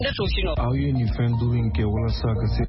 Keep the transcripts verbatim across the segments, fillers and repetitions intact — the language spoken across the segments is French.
How you and your friend doing que wala saka se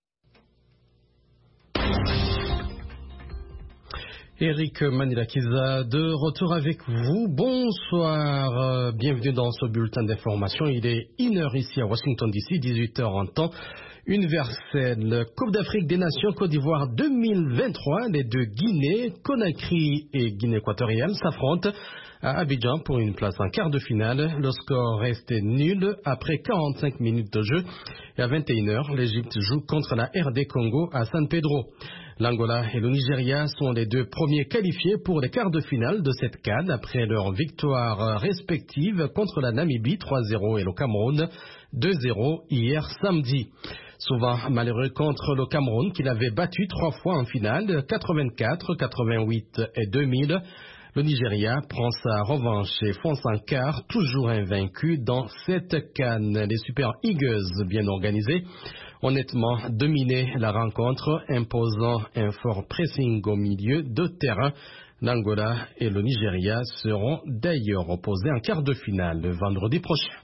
Eric Manilakiza de retour avec vous. Bonsoir, euh, bienvenue dans ce bulletin d'information. Il est une heure ici à Washington D C, dix-huit heures en temps universel. Coupe d'Afrique des Nations Côte d'Ivoire deux mille vingt-trois, les deux Guinée, Conakry et Guinée équatoriale s'affrontent à Abidjan pour une place en quart de finale. Le score restait nul après quarante-cinq minutes de jeu. Et à vingt et une heures, l'Égypte joue contre la R D Congo à San Pedro. L'Angola et le Nigeria sont les deux premiers qualifiés pour les quarts de finale de cette CAN après leur victoire respective contre la Namibie trois zéro et le Cameroun deux zéro hier samedi. Souvent malheureux contre le Cameroun qu'il avait battu trois fois en finale, quatre-vingt-quatre, quatre-vingt-huit et deux mille. Le Nigeria prend sa revanche et fonce en quart, toujours invaincu dans cette CAN. Les Super Eagles, bien organisés, honnêtement dominé la rencontre, imposant un fort pressing au milieu de terrain. L'Angola et le Nigeria seront d'ailleurs opposés en quart de finale le vendredi prochain.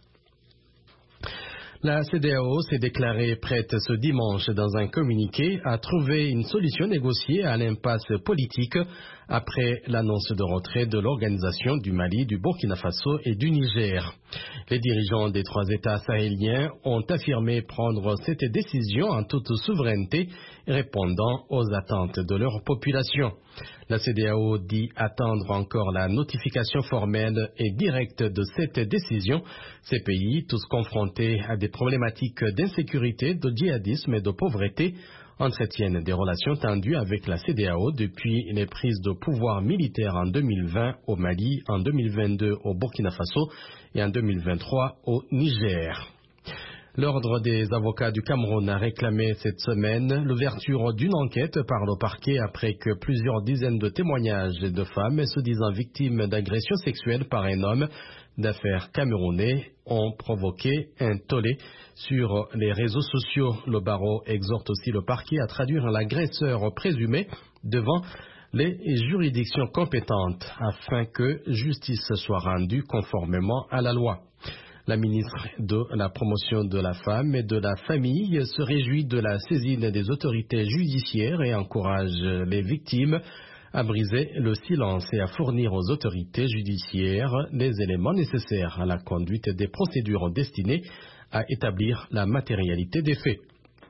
La C E D E A O s'est déclarée prête ce dimanche dans un communiqué à trouver une solution négociée à l'impasse politique après l'annonce de retrait de l'organisation du Mali, du Burkina Faso et du Niger. Les dirigeants des trois États sahéliens ont affirmé prendre cette décision en toute souveraineté, répondant aux attentes de leur population. La C E D E A O dit attendre encore la notification formelle et directe de cette décision. Ces pays, tous confrontés à des problématiques d'insécurité, de djihadisme et de pauvreté, entretiennent des relations tendues avec la C E D E A O depuis les prises de pouvoir militaires en deux mille vingt au Mali, en deux mille vingt-deux au Burkina Faso et en deux mille vingt-trois au Niger. L'Ordre des avocats du Cameroun a réclamé cette semaine l'ouverture d'une enquête par le parquet après que plusieurs dizaines de témoignages de femmes se disant victimes d'agressions sexuelles par un homme d'affaires camerounais ont provoqué un tollé sur les réseaux sociaux. Le barreau exhorte aussi le parquet à traduire l'agresseur présumé devant les juridictions compétentes afin que justice soit rendue conformément à la loi. La ministre de la Promotion de la Femme et de la Famille se réjouit de la saisine des autorités judiciaires et encourage les victimes à briser le silence et à fournir aux autorités judiciaires les éléments nécessaires à la conduite des procédures destinées à établir la matérialité des faits.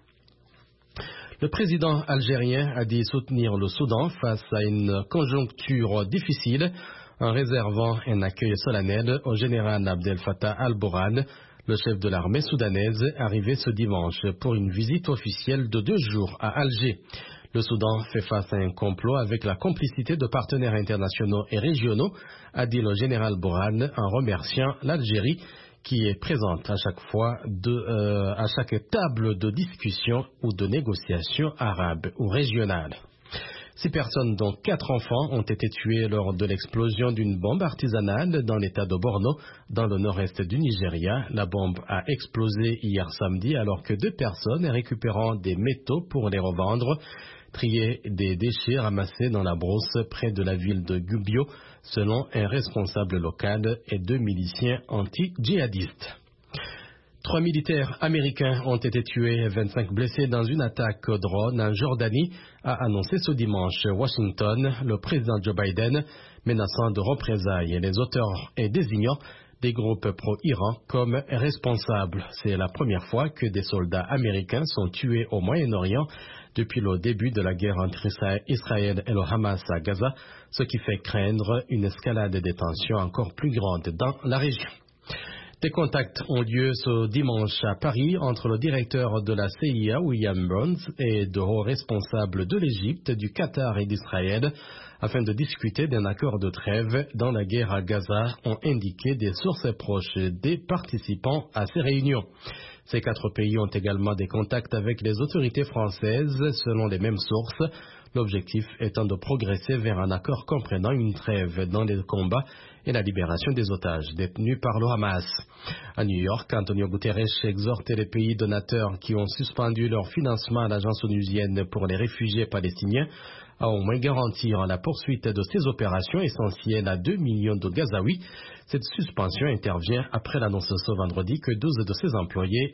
Le président algérien a dit soutenir le Soudan face à une conjoncture difficile en réservant un accueil solennel au général Abdel Fattah al-Burhan, le chef de l'armée soudanaise, arrivé ce dimanche pour une visite officielle de deux jours à Alger. Le Soudan fait face à un complot avec la complicité de partenaires internationaux et régionaux, a dit le général Burhan en remerciant l'Algérie qui est présente à chaque fois de, euh, à chaque table de discussion ou de négociation arabe ou régionale. Six personnes, dont quatre enfants, ont été tuées lors de l'explosion d'une bombe artisanale dans l'état de Borno, dans le nord-est du Nigeria. La bombe a explosé hier samedi alors que deux personnes récupérant des métaux pour les revendre triaient des déchets ramassés dans la brousse près de la ville de Gubbio, selon un responsable local et deux miliciens anti-djihadistes. Trois militaires américains ont été tués et vingt-cinq blessés dans une attaque au drone en Jordanie, a annoncé ce dimanche Washington, le président Joe Biden, menaçant de représailles les auteurs et désignant des groupes pro-Iran comme responsables. C'est la première fois que des soldats américains sont tués au Moyen-Orient depuis le début de la guerre entre Israël et le Hamas à Gaza, ce qui fait craindre une escalade des tensions encore plus grande dans la région. Des contacts ont lieu ce dimanche à Paris entre le directeur de la C I A, William Burns, et de hauts responsables de l'Égypte, du Qatar et d'Israël afin de discuter d'un accord de trêve dans la guerre à Gaza, ont indiqué des sources proches des participants à ces réunions. Ces quatre pays ont également des contacts avec les autorités françaises, selon les mêmes sources, l'objectif étant de progresser vers un accord comprenant une trêve dans les combats et la libération des otages détenus par le Hamas. À New York, Antonio Guterres exhorte les pays donateurs qui ont suspendu leur financement à l'agence onusienne pour les réfugiés palestiniens à au moins garantir la poursuite de ces opérations essentielles à deux millions de Gazaouis. Cette suspension intervient après l'annonce ce vendredi que douze de ses employés